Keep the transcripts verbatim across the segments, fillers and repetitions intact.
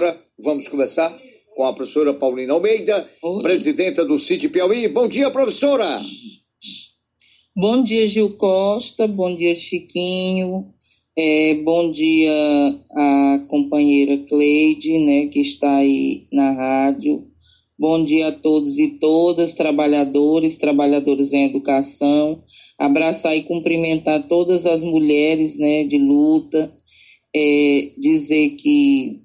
agora vamos conversar com a professora Paulina Almeida, Oi. presidenta do C I T Piauí. Bom dia, professora! Bom dia, Gil Costa, bom dia, Chiquinho, é, bom dia a companheira Cleide, né, que está aí na rádio. Bom dia a todos e todas, trabalhadores, trabalhadoras em educação. Abraçar e cumprimentar todas as mulheres, né, de luta. É, dizer que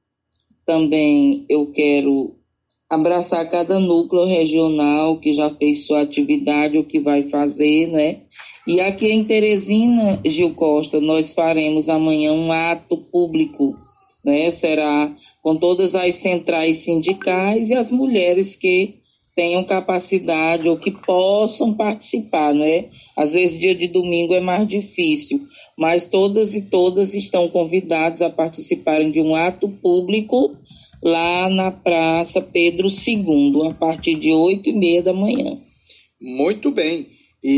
também eu quero abraçar cada núcleo regional que já fez sua atividade ou que vai fazer, né? E aqui em Teresina, Gil Costa, nós faremos amanhã um ato público, né? Será com todas as centrais sindicais e as mulheres que tenham capacidade ou que possam participar, né? Às vezes dia de domingo é mais difícil, mas todas e todas estão convidadas a participarem de um ato público lá na Praça Pedro segundo, a partir de oito e meia da manhã. Muito bem.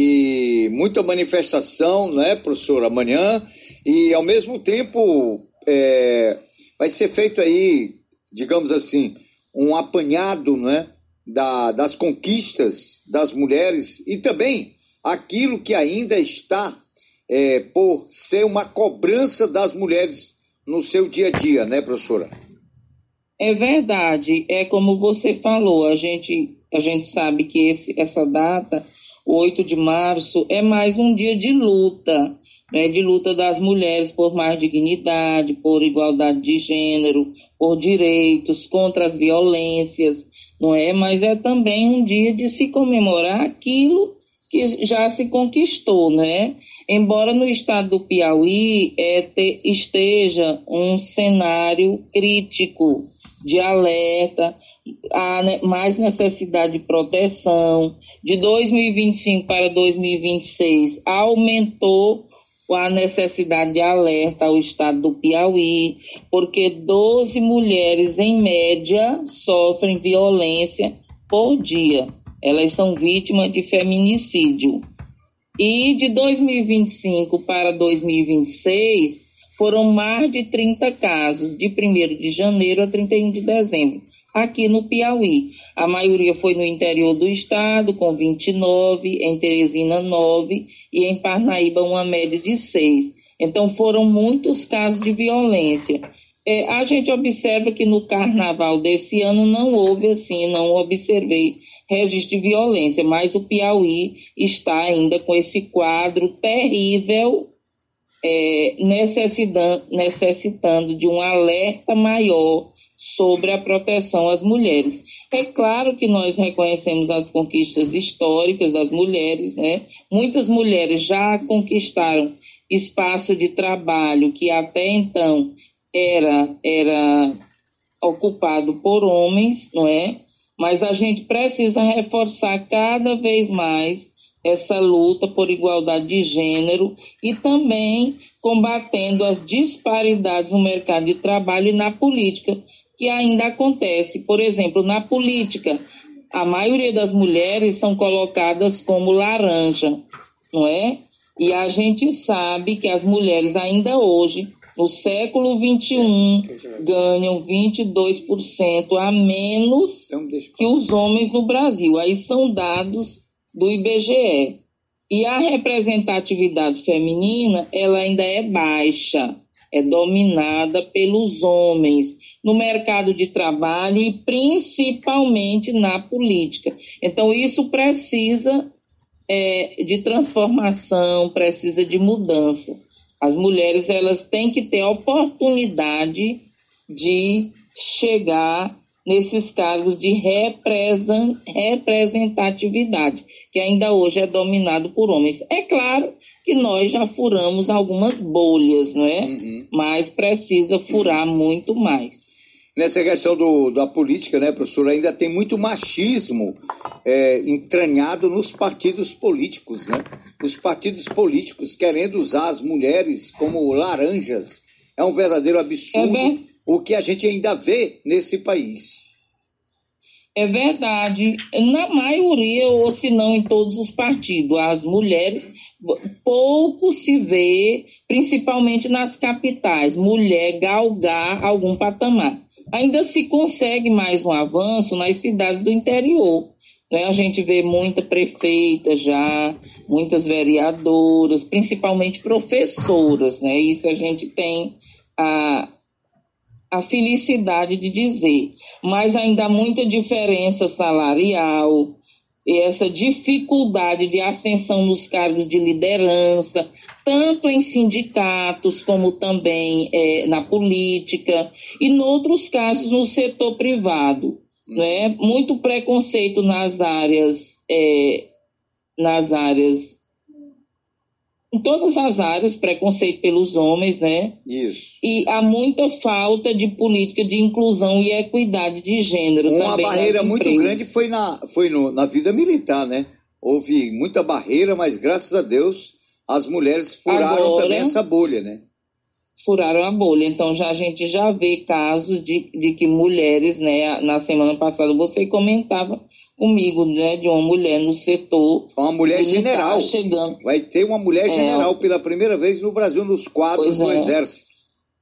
E muita manifestação, né, professora, amanhã, e ao mesmo tempo é, vai ser feito aí, digamos assim, um apanhado, né, da, das conquistas das mulheres e também aquilo que ainda está é, por ser uma cobrança das mulheres no seu dia a dia, né, professora? É verdade, é como você falou, a gente, a gente sabe que esse, essa data, o oito de março, é mais um dia de luta, né, de luta das mulheres por mais dignidade, por igualdade de gênero, por direitos, contra as violências, não é? Mas é também um dia de se comemorar aquilo que já se conquistou, né? Embora no estado do Piauí é, te, esteja um cenário crítico, de alerta, há mais necessidade de proteção. De dois mil e vinte e cinco para dois mil e vinte e seis, aumentou a necessidade de alerta ao estado do Piauí, porque doze mulheres, em média, sofrem violência por dia. Elas são vítimas de feminicídio. E de dois mil e vinte e cinco para dois mil e vinte e seis, foram mais de trinta casos, de primeiro de janeiro a trinta e um de dezembro, aqui no Piauí. A maioria foi no interior do estado, com vinte e nove, em Teresina nove e em Parnaíba uma média de seis. Então foram muitos casos de violência. É, a gente observa que no carnaval desse ano não houve assim, não observei registro de violência, mas o Piauí está ainda com esse quadro terrível, É, necessitando, necessitando de um alerta maior sobre a proteção às mulheres. É claro que nós reconhecemos as conquistas históricas das mulheres, né? Muitas mulheres já conquistaram espaço de trabalho que até então era, era ocupado por homens, não é? Mas a gente precisa reforçar cada vez mais essa luta por igualdade de gênero e também combatendo as disparidades no mercado de trabalho e na política, que ainda acontece. Por exemplo, na política, a maioria das mulheres são colocadas como laranja, não é? E a gente sabe que as mulheres ainda hoje, no século vinte e um, ganham vinte e dois por cento a menos que os homens no Brasil. Aí são dados do I B G E. E a representatividade feminina, ela ainda é baixa, é dominada pelos homens no mercado de trabalho e principalmente na política. Então isso precisa é, de transformação, precisa de mudança. As mulheres, elas têm que ter a oportunidade de chegar nesses cargos de representatividade, que ainda hoje é dominado por homens. É claro que nós já furamos algumas bolhas, não é? Uhum. Mas precisa furar uhum. muito mais. Nessa questão do, da política, né, professora, ainda tem muito machismo é, entranhado nos partidos políticos, né? Os partidos políticos querendo usar as mulheres como laranjas. É um verdadeiro absurdo. É ver... o que a gente ainda vê nesse país. É verdade. Na maioria, ou se não em todos os partidos, as mulheres, pouco se vê, principalmente nas capitais, mulher galgar algum patamar. ainda se consegue mais um avanço nas cidades do interior. Né? A gente vê muita prefeita já, muitas vereadoras, principalmente professoras, né? Isso a gente tem a, a felicidade de dizer. Mas ainda há muita diferença salarial, e essa dificuldade de ascensão nos cargos de liderança, tanto em sindicatos como também é, na política, e, em outros casos, no setor privado. Né? Muito preconceito nas áreas, é, nas áreas, em todas as áreas, preconceito pelos homens, né? Isso. E há muita falta de política de inclusão e equidade de gênero. Uma também barreira muito empresas. grande foi, na, foi no, na vida militar, né? Houve muita barreira, mas graças a Deus as mulheres furaram Agora, também essa bolha, né? Furaram a bolha. Então já, a gente já vê casos de, de que mulheres, né? Na semana passada você comentava comigo, né? De uma mulher no setor. Uma mulher general. Chegando. Vai ter uma mulher é, general pela primeira vez no Brasil, nos quadros do é. Exército.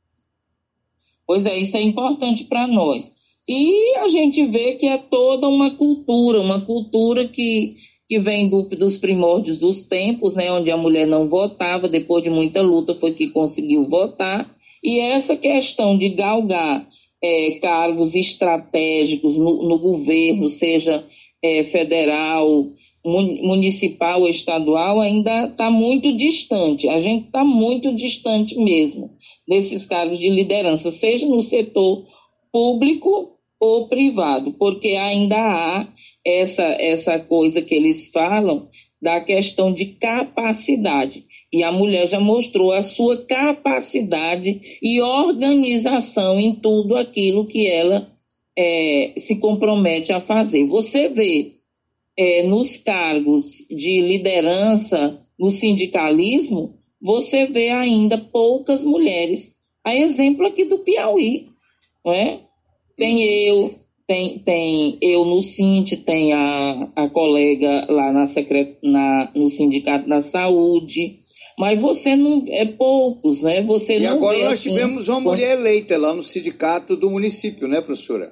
Pois é, isso é importante para nós. E a gente vê que é toda uma cultura, uma cultura que, que vem do, dos primórdios dos tempos, né, onde a mulher não votava, depois de muita luta foi que conseguiu votar. E essa questão de galgar é, cargos estratégicos no, no governo, seja é, federal, municipal ou estadual, ainda está muito distante. A gente está muito distante mesmo desses cargos de liderança, seja no setor público ou privado, porque ainda há essa, essa coisa que eles falam da questão de capacidade. E a mulher já mostrou a sua capacidade e organização em tudo aquilo que ela é, se compromete a fazer. Você vê É, nos cargos de liderança, no sindicalismo, você vê ainda poucas mulheres. A exemplo aqui do Piauí, não é? Tem eu, tem, tem eu no Sint, tem a, a colega lá na secret, na, no Sindicato da Saúde, mas você não, é poucos, né? Você e não agora vê, nós assim, tivemos uma mulher eleita lá no sindicato do município, né, professora?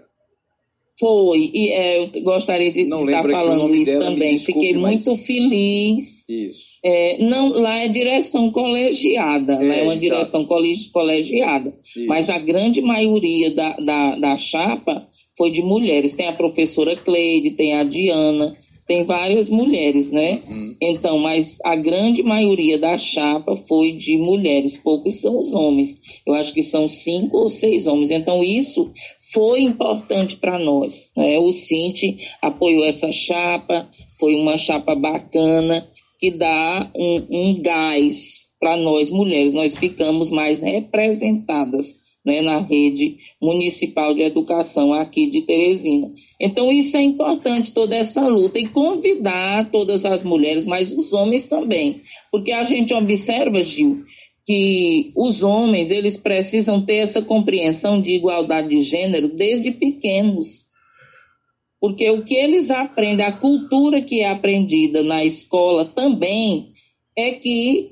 Foi, e é, eu gostaria de não estar falando isso dela, também. Desculpe, Fiquei mas... muito feliz. Isso. É, não, lá é direção colegiada, é, lá é uma exato. direção colegiada. Isso. Mas a grande maioria da, da, da chapa foi de mulheres. Tem a professora Cleide, tem a Diana, tem várias mulheres, né? Uhum. Então, mas a grande maioria da chapa foi de mulheres, poucos são os homens. Eu acho que são cinco ou seis homens. Então, isso foi importante para nós, né? O Sint apoiou essa chapa, foi uma chapa bacana, que dá um, um gás para nós mulheres. Nós ficamos mais representadas, né, na rede municipal de educação aqui de Teresina. Então, isso é importante, toda essa luta, e convidar todas as mulheres, mas os homens também, porque a gente observa, Gil, que os homens, eles precisam ter essa compreensão de igualdade de gênero desde pequenos, porque o que eles aprendem, a cultura que é aprendida na escola também, é que,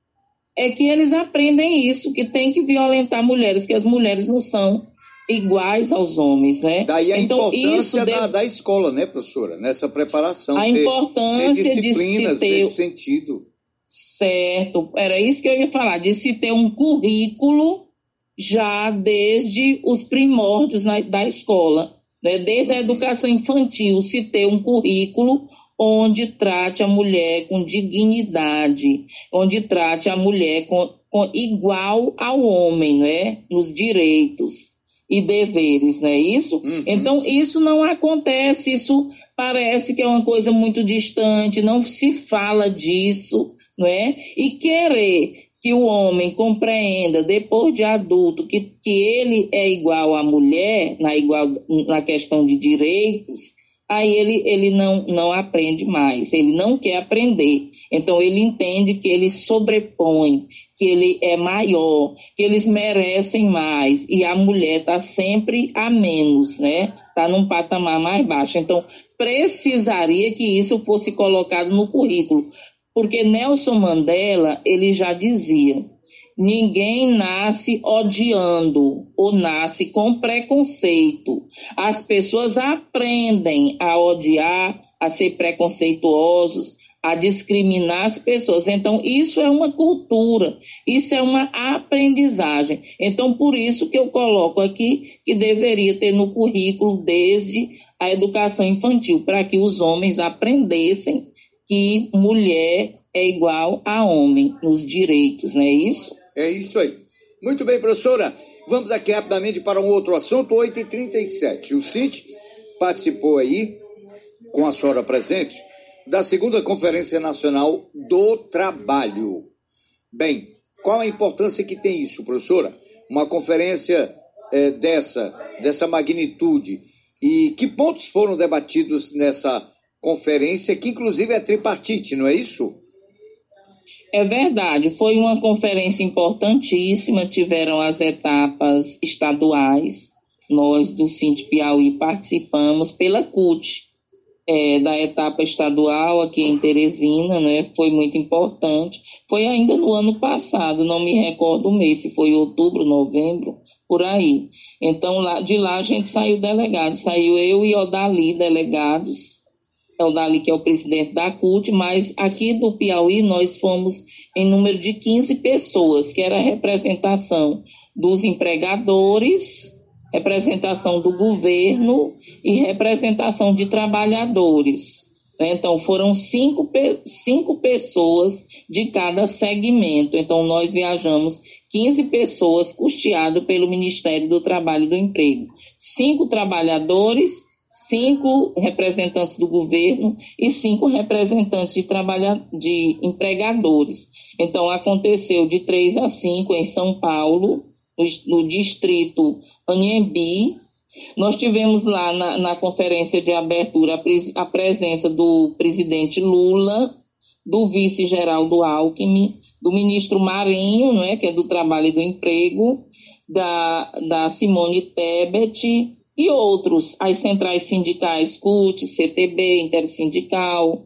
é que eles aprendem isso, que tem que violentar mulheres, que as mulheres não são iguais aos homens, né? Daí a então, importância deve... da, da escola, né, professora? Nessa preparação, a ter, importância ter disciplinas de se ter... nesse sentido. Certo, era isso que eu ia falar, de se ter um currículo já desde os primórdios na, da escola, né? Desde a educação infantil, se ter um currículo onde trate a mulher com dignidade, onde trate a mulher com, com igual ao homem, né? Nos direitos e deveres, não é isso? Uhum. Então, isso não acontece, isso parece que é uma coisa muito distante, não se fala disso, não é? E querer que o homem compreenda, depois de adulto, que, que ele é igual à mulher, na, igual, na questão de direitos, aí ele, ele não, não aprende mais, ele não quer aprender. Então, ele entende que ele sobrepõe, que ele é maior, que eles merecem mais, e a mulher está sempre a menos, né? Está num patamar mais baixo. Então, precisaria que isso fosse colocado no currículo, porque Nelson Mandela, ele já dizia Ninguém nasce odiando ou nasce com preconceito. As pessoas aprendem a odiar, a ser preconceituosos, a discriminar as pessoas. Então, isso é uma cultura, isso é uma aprendizagem. Então, por isso que eu coloco aqui que deveria ter no currículo desde a educação infantil, para que os homens aprendessem que mulher é igual a homem nos direitos, não é isso? É isso aí. Muito bem, professora. Vamos aqui rapidamente para um outro assunto, oito e trinta e sete. O Cinti participou aí, com a senhora presente, da segunda Conferência Nacional do Trabalho. Bem, qual a importância que tem isso, professora? Uma conferência é, dessa, dessa magnitude. E que pontos foram debatidos nessa conferência, que inclusive é tripartite, não é isso? É verdade, foi uma conferência importantíssima, tiveram as etapas estaduais, nós do Cinti Piauí participamos pela C U T, é, da etapa estadual aqui em Teresina, né, foi muito importante, foi ainda no ano passado, não me recordo o mês, se foi outubro, novembro, por aí. Então, lá, de lá a gente saiu delegado, saiu eu e Odali delegados, Odali que é o presidente da C U T, mas aqui do Piauí nós fomos em número de quinze pessoas, que era a representação dos empregadores, representação do governo e representação de trabalhadores. Então, foram cinco, cinco pessoas de cada segmento. Então, nós viajamos quinze pessoas custeado pelo Ministério do Trabalho e do Emprego. Cinco trabalhadores, cinco representantes do governo e cinco representantes de, trabalha... de empregadores. Então, aconteceu de três a cinco em São Paulo, no, no distrito Anhembi. Nós tivemos lá na, na conferência de abertura a, pres... a presença do presidente Lula, do vice-geraldo Alckmin, do ministro Marinho, não é, que é do Trabalho e do Emprego, da, da Simone Tebet, e outros, as centrais sindicais C U T, C T B, Intersindical,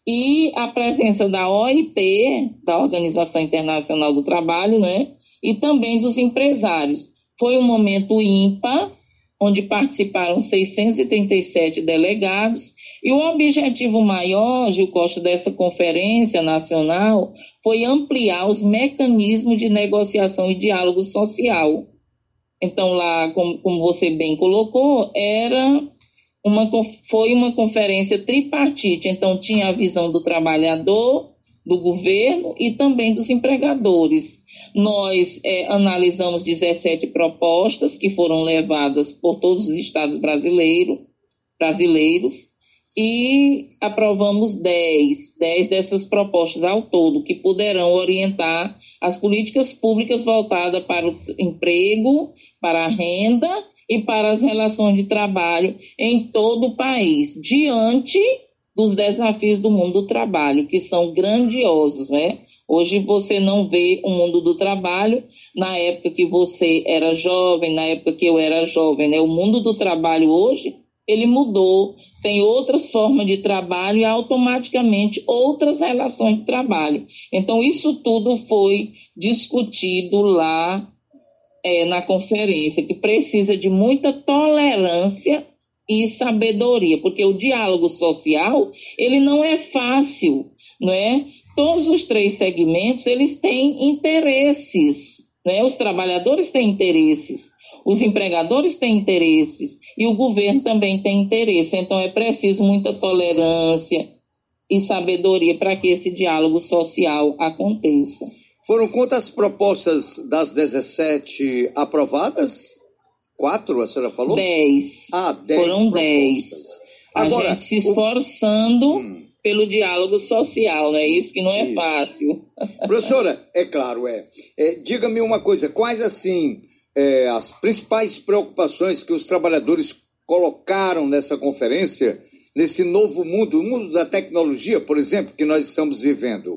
e a presença da O I T, da Organização Internacional do Trabalho, né, e também dos empresários. Foi um momento ímpar, onde participaram seiscentos e trinta e sete delegados, e o objetivo maior, Gil Costa, dessa conferência nacional foi ampliar os mecanismos de negociação e diálogo social. Então, lá, como, como você bem colocou, era uma, foi uma conferência tripartite. Então, tinha a visão do trabalhador, do governo e também dos empregadores. Nós é, analisamos dezessete propostas que foram levadas por todos os estados brasileiro, brasileiros e aprovamos dez, dez dessas propostas ao todo, que poderão orientar as políticas públicas voltadas para o emprego, para a renda e para as relações de trabalho em todo o país, diante dos desafios do mundo do trabalho, que são grandiosos, né? Hoje você não vê o mundo do trabalho na época que você era jovem, na época que eu era jovem, né? O mundo do trabalho hoje, ele mudou, tem outras formas de trabalho e automaticamente outras relações de trabalho. Então, isso tudo foi discutido lá é, na conferência, que precisa de muita tolerância e sabedoria, porque o diálogo social, ele não é fácil, não é? Todos os três segmentos, eles têm interesses, né? Os trabalhadores têm interesses, os empregadores têm interesses e o governo também tem interesse. Então, é preciso muita tolerância e sabedoria para que esse diálogo social aconteça. Foram quantas propostas das dezessete aprovadas? Quatro, a senhora falou? Dez. Ah, dez Foram propostas. dez. Agora, a gente se esforçando o... hum. pelo diálogo social, né? Isso que não é Isso. fácil. Professora, é claro, é. é diga-me uma coisa, quais, assim, é, as principais preocupações que os trabalhadores colocaram nessa conferência, nesse novo mundo, o mundo da tecnologia, por exemplo, que nós estamos vivendo?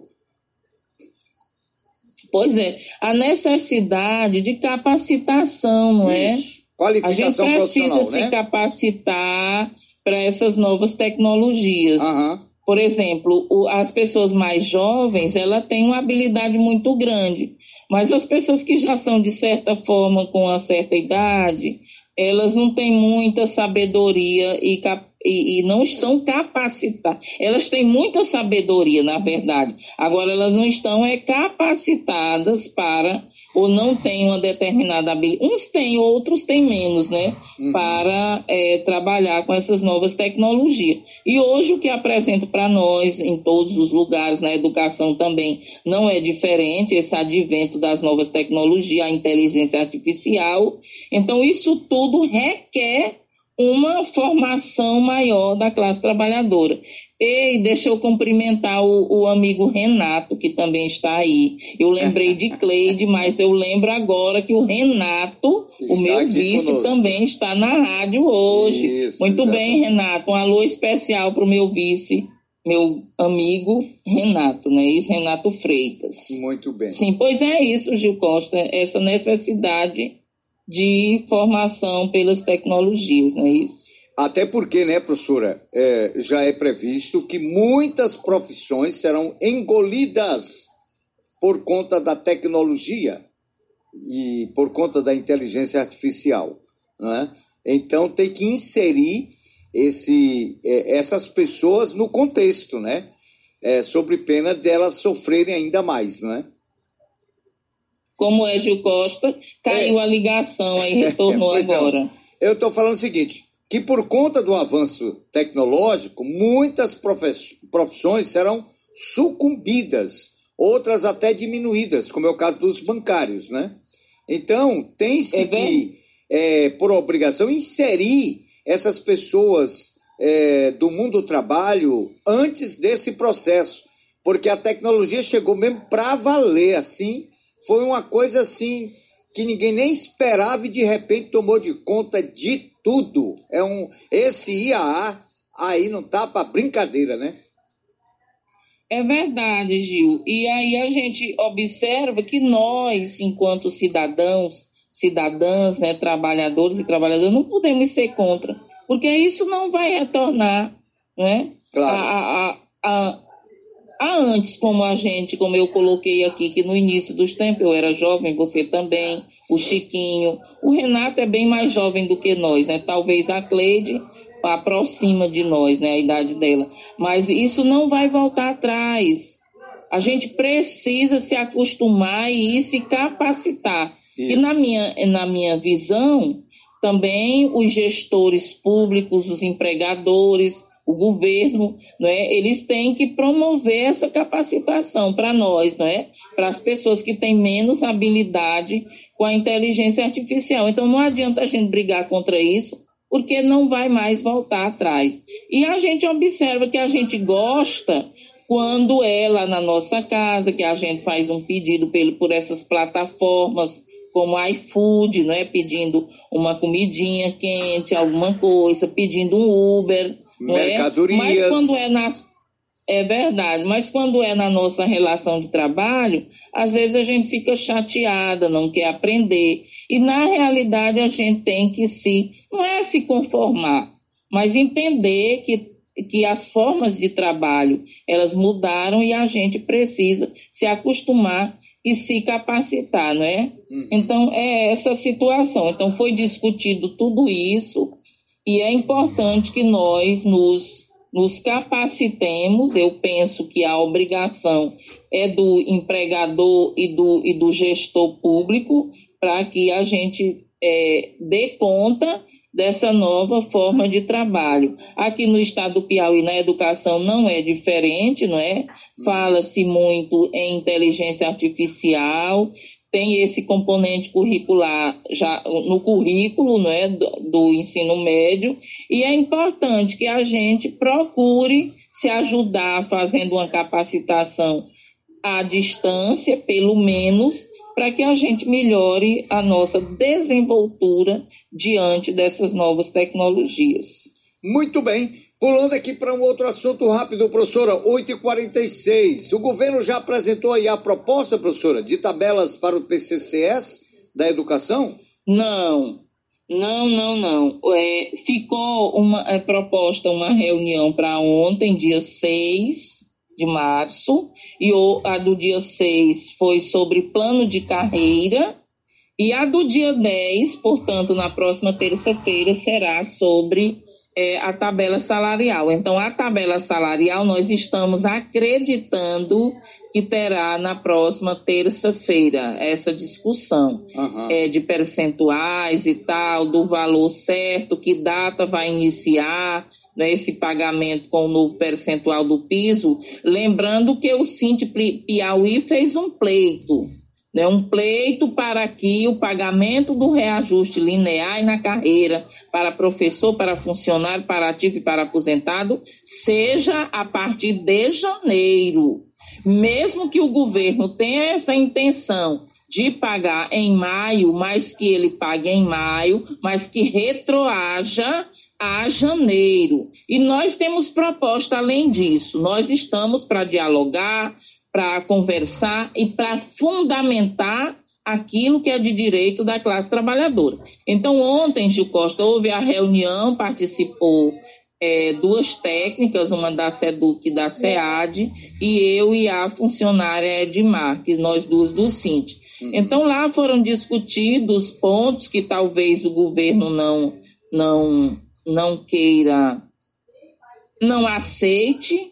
Pois é, a necessidade de capacitação, não é? Isso. Qualificação a gente precisa profissional, se né? capacitar para essas novas tecnologias. Aham. Por exemplo, o, as pessoas mais jovens, ela tem uma habilidade muito grande, Mas as pessoas que já são, de certa forma, com uma certa idade, elas não têm muita sabedoria e, e, e não estão capacitadas. Elas têm muita sabedoria, na verdade. Agora, elas não estão é, capacitadas para, ou não têm uma determinada habilidade. Uns têm, outros têm menos, né? Uhum. Para é, trabalhar com essas novas tecnologias. E hoje o que apresenta para nós, em todos os lugares, na educação também, não é diferente, esse advento das novas tecnologias, a inteligência artificial. Então, isso tudo tudo requer uma formação maior da classe trabalhadora. E deixa eu cumprimentar o, o amigo Renato, que também está aí. Eu lembrei de Cleide, mas eu lembro agora que o Renato, está o meu vice, conosco. Também está na rádio hoje. Isso, muito exatamente. Bem, Renato. Um alô especial para o meu vice, meu amigo Renato, né? Isso, Renato Freitas. Muito bem. Sim, pois é isso, Gil Costa, essa necessidade de formação pelas tecnologias, não é isso? Até porque, né, professora, é, já é previsto que muitas profissões serão engolidas por conta da tecnologia e por conta da inteligência artificial, não é? Então tem que inserir esse, é, essas pessoas no contexto, né? É, sobre pena delas sofrerem ainda mais, não é? Como é, Gil Costa, caiu é. a ligação aí, retornou agora. Não. Eu estou falando o seguinte, que por conta do avanço tecnológico, muitas profissões serão sucumbidas, outras até diminuídas, como é o caso dos bancários, né? Então, tem-se é que, é, por obrigação, inserir essas pessoas é, do mundo do trabalho antes desse processo, porque a tecnologia chegou mesmo para valer, assim. Foi uma coisa assim que ninguém nem esperava e de repente tomou de conta de tudo. É um, esse I A A aí não tá para brincadeira, né? É verdade, Gil. E aí a gente observa que nós, enquanto cidadãos, cidadãs, né, trabalhadores e trabalhadoras, não podemos ser contra, porque isso não vai retornar, né? Claro. A, a, a, a antes, como a gente, como eu coloquei aqui, que no início dos tempos eu era jovem, você também, o Chiquinho, o Renato é bem mais jovem do que nós, né? Talvez a Cleide aproxima de nós, né? A idade dela. Mas isso não vai voltar atrás. A gente precisa se acostumar e se capacitar. Isso. E na minha, na minha visão, também os gestores públicos, os empregadores, o governo, não é? Eles têm que promover essa capacitação para nós, não é? Para as pessoas que têm menos habilidade com a inteligência artificial. Então não adianta a gente brigar contra isso, porque não vai mais voltar atrás. E a gente observa que a gente gosta quando é lá na nossa casa, que a gente faz um pedido por essas plataformas, como iFood, não é? Pedindo uma comidinha quente, alguma coisa, pedindo um Uber, mercadorias. É? Mas quando é na... É verdade, mas quando é na nossa relação de trabalho, às vezes a gente fica chateada, não quer aprender. E na realidade a gente tem que se, não é se conformar, mas entender que, que as formas de trabalho, elas mudaram e a gente precisa se acostumar e se capacitar, não é? Uhum. Então é essa situação. Então foi discutido tudo isso. E é importante que nós nos, nos capacitemos. Eu penso que a obrigação é do empregador e do, e do gestor público para que a gente é, dê conta dessa nova forma de trabalho. Aqui no estado do Piauí, na educação, não é diferente, não é? Fala-se muito em inteligência artificial, tem esse componente curricular já no currículo, não é, do, do ensino médio, e é importante que a gente procure se ajudar fazendo uma capacitação à distância, pelo menos, para que a gente melhore a nossa desenvoltura diante dessas novas tecnologias. Muito bem. Pulando aqui para um outro assunto rápido, professora, oito e quarenta e seis. O governo já apresentou aí a proposta, professora, de tabelas para o P C C S da educação? Não, não, não, não. É, ficou uma é, proposta, uma reunião para ontem, dia seis, de março, e a do dia seis foi sobre plano de carreira, e a do dia dez, portanto, na próxima terça-feira, será sobre é, a tabela salarial. Então, a tabela salarial, nós estamos acreditando que terá na próxima terça-feira essa discussão uhum. é, de percentuais e tal, do valor certo, que data vai iniciar, né, esse pagamento com o novo percentual do piso. Lembrando que o Sint Piauí fez um pleito, né, um pleito para que o pagamento do reajuste linear na carreira para professor, para funcionário, para ativo e para aposentado seja a partir de janeiro. Mesmo que o governo tenha essa intenção de pagar em maio, mas que ele pague em maio, mas que retroaja a janeiro. E nós temos proposta além disso. Nós estamos para dialogar, para conversar e para fundamentar aquilo que é de direito da classe trabalhadora. Então, ontem, Gil Costa, houve a reunião, participou é, duas técnicas, uma da SEDUC e da SEAD, e eu e a funcionária Edmar, que nós duas do Sint. Uhum. Então, lá foram discutidos pontos que talvez o governo não, não, não queira, não aceite,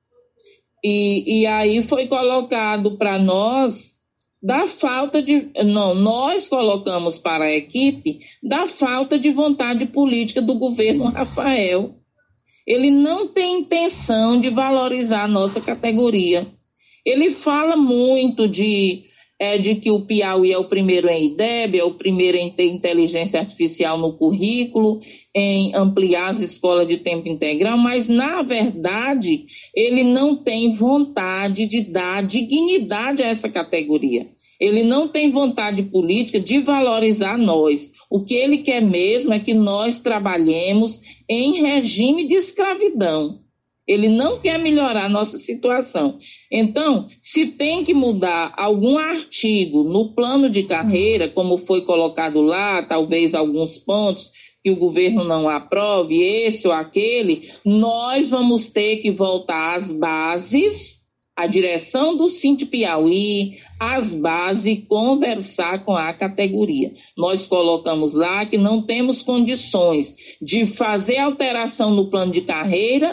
e, e aí foi colocado para nós da falta de... Não, nós colocamos para a equipe da falta de vontade política do governo Rafael. Ele não tem intenção de valorizar a nossa categoria. Ele fala muito de, é, de que o Piauí é o primeiro em I D E B, é o primeiro em ter inteligência artificial no currículo, em ampliar as escolas de tempo integral, mas, na verdade, ele não tem vontade de dar dignidade a essa categoria. Ele não tem vontade política de valorizar nós. O que ele quer mesmo é que nós trabalhemos em regime de escravidão. Ele não quer melhorar a nossa situação. Então, se tem que mudar algum artigo no plano de carreira, como foi colocado lá, talvez alguns pontos que o governo não aprove, esse ou aquele, nós vamos ter que voltar às bases, a direção do Sint Piauí, as bases, conversar com a categoria. Nós colocamos lá que não temos condições de fazer alteração no plano de carreira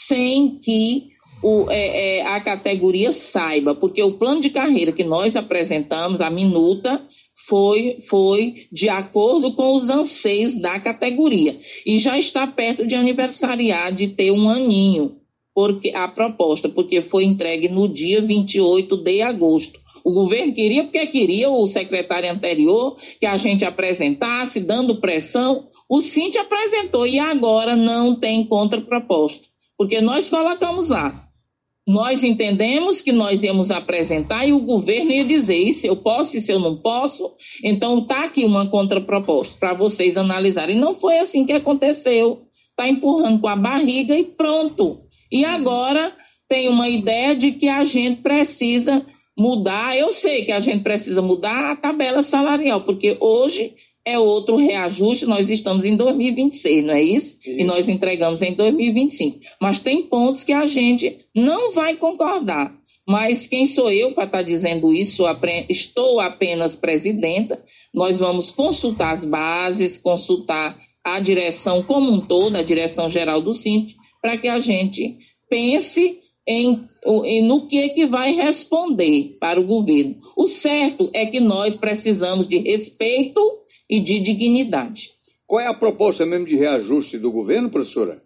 sem que o, é, é, a categoria saiba, porque o plano de carreira que nós apresentamos, a minuta, foi, foi de acordo com os anseios da categoria. E já está perto de aniversariar, de ter um aninho. Porque a proposta, porque foi entregue no dia vinte e oito de agosto. O governo queria, porque queria, o secretário anterior, que a gente apresentasse, dando pressão. O Sint apresentou e agora não tem contraproposta, porque nós colocamos lá. Nós entendemos que nós íamos apresentar e o governo ia dizer, isso eu posso, isso eu não posso, então está aqui uma contraproposta para vocês analisarem. E não foi assim que aconteceu. Está empurrando com a barriga e pronto. E agora tem uma ideia de que a gente precisa mudar, eu sei que a gente precisa mudar a tabela salarial, porque hoje é outro reajuste, nós estamos em dois mil e vinte e seis, não é isso? isso? E nós entregamos em dois mil e vinte e cinco. Mas tem pontos que a gente não vai concordar. Mas quem sou eu para estar dizendo isso? Estou apenas presidenta, nós vamos consultar as bases, consultar a direção como um todo, a direção geral do Sint, para que a gente pense em, em, no que é que vai responder para o governo. O certo é que nós precisamos de respeito e de dignidade. Qual é a proposta mesmo de reajuste do governo, professora?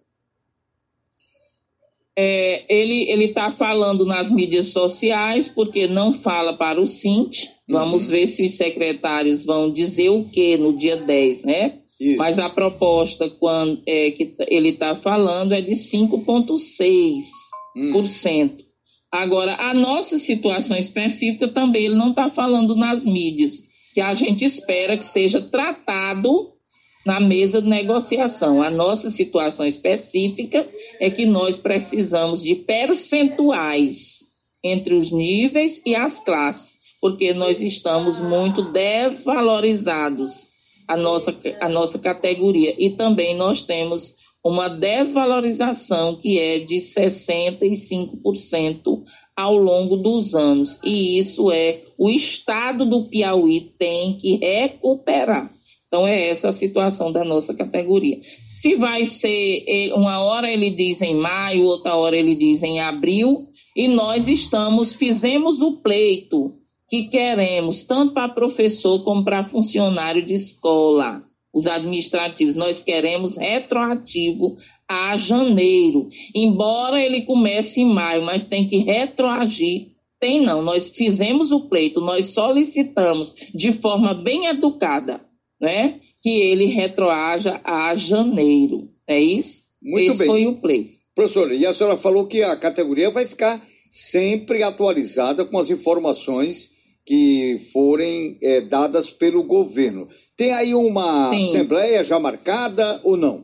É, ele está falando nas mídias sociais, porque não fala para o Sint. Vamos uhum. ver se os secretários vão dizer o que no dia dez, né? Isso. Mas a proposta quando, é, que ele está falando é de cinco vírgula seis por cento. Hum. Agora, a nossa situação específica também ele não está falando nas mídias, que a gente espera que seja tratado na mesa de negociação. A nossa situação específica é que nós precisamos de percentuais entre os níveis e as classes, porque nós estamos muito desvalorizados. A nossa, a nossa categoria. E também nós temos uma desvalorização que é de sessenta e cinco por cento ao longo dos anos. E isso é o Estado do Piauí tem que recuperar. Então é essa a situação da nossa categoria. Se vai ser, uma hora ele diz em maio, outra hora ele diz em abril, e nós estamos, fizemos o pleito que queremos, tanto para professor como para funcionário de escola, os administrativos. Nós queremos retroativo a janeiro, embora ele comece em maio, mas tem que retroagir. Tem não, nós fizemos o pleito, nós solicitamos de forma bem educada, né, que ele retroaja a janeiro. É isso? Muito Esse bem. foi o pleito. Professora, e a senhora falou que a categoria vai ficar sempre atualizada com as informações que forem é, dadas pelo governo. Tem aí uma Sim. assembleia já marcada ou não?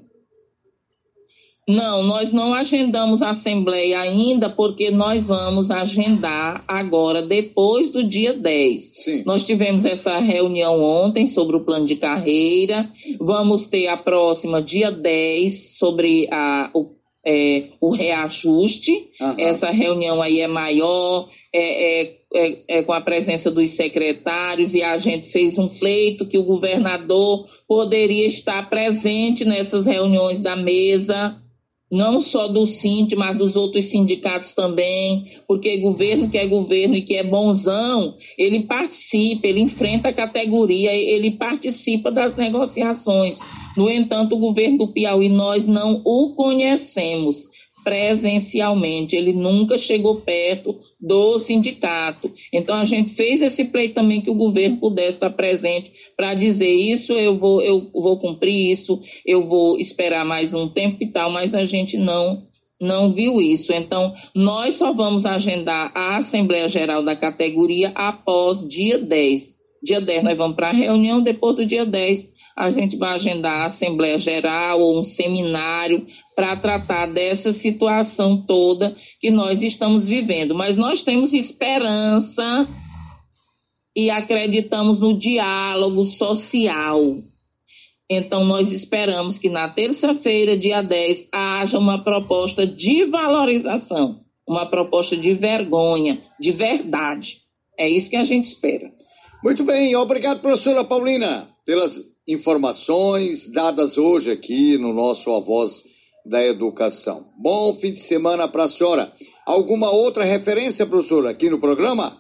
Não, nós não agendamos a assembleia ainda, porque nós vamos agendar agora, depois do dia dez. Sim. Nós tivemos essa reunião ontem sobre o plano de carreira, vamos ter a próxima dia dez sobre a, o, é, o reajuste. Aham. Essa reunião aí é maior, é, é, é, é com a presença dos secretários, e a gente fez um pleito que o governador poderia estar presente nessas reuniões da mesa, não só do Sint, mas dos outros sindicatos também, porque governo que é governo e que é bonzão, ele participa, ele enfrenta a categoria, ele participa das negociações. No entanto, o governo do Piauí, nós não o conhecemos presencialmente, ele nunca chegou perto do sindicato. Então a gente fez esse pleito também, que o governo pudesse estar presente para dizer isso, eu vou, eu vou cumprir isso, eu vou esperar mais um tempo e tal, mas a gente não, não viu isso. Então nós só vamos agendar a Assembleia Geral da categoria após dia dez. Dia dez nós vamos para a reunião, depois do dia dez a gente vai agendar a Assembleia Geral ou um seminário para tratar dessa situação toda que nós estamos vivendo. Mas nós temos esperança e acreditamos no diálogo social. Então, nós esperamos que na terça-feira, dia dez, haja uma proposta de valorização, uma proposta de vergonha, de verdade. É isso que a gente espera. Muito bem, obrigado, professora Paulina, pelas informações dadas hoje aqui no nosso A Voz da Educação. Bom fim de semana para a senhora. Alguma outra referência, professora, aqui no programa?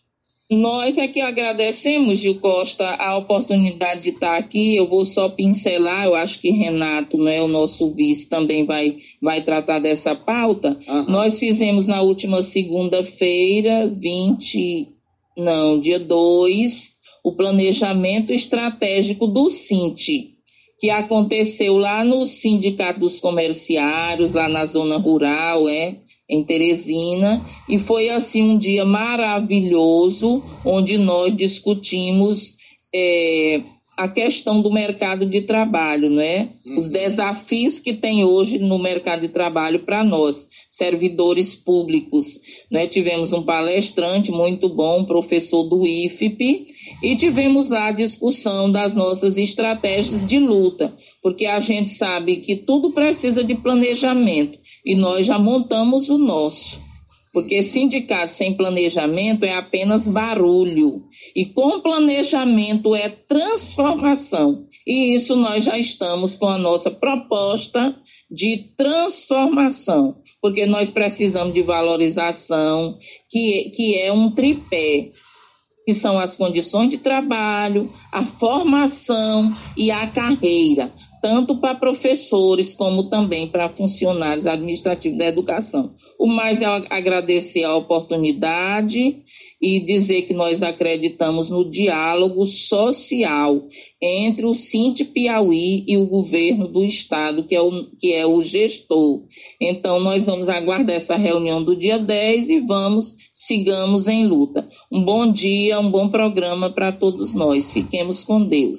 Nós é que agradecemos, Gil Costa, a oportunidade de estar aqui. Eu vou só pincelar, eu acho que Renato, né, o nosso vice, também vai, vai tratar dessa pauta. Uhum. Nós fizemos na última segunda-feira, vinte, não, dia dois, o planejamento estratégico do Sint, que aconteceu lá no Sindicato dos Comerciários, lá na zona rural, é, em Teresina, e foi assim um dia maravilhoso, onde nós discutimos é, a questão do mercado de trabalho, não é? Uhum. Os desafios que tem hoje no mercado de trabalho para nós, servidores públicos, né? Tivemos um palestrante muito bom, professor do I F P, e tivemos lá a discussão das nossas estratégias de luta, porque a gente sabe que tudo precisa de planejamento, e nós já montamos o nosso. Porque sindicato sem planejamento é apenas barulho. E com planejamento é transformação. E isso nós já estamos com a nossa proposta de transformação. Porque nós precisamos de valorização, que, que é um tripé, que são as condições de trabalho, a formação e a carreira, tanto para professores como também para funcionários administrativos da educação. O mais é agradecer a oportunidade e dizer que nós acreditamos no diálogo social entre o Sint Piauí e o governo do estado, que é o, que é o gestor. Então, nós vamos aguardar essa reunião do dia dez e vamos, sigamos em luta. Um bom dia, um bom programa para todos nós. Fiquemos com Deus.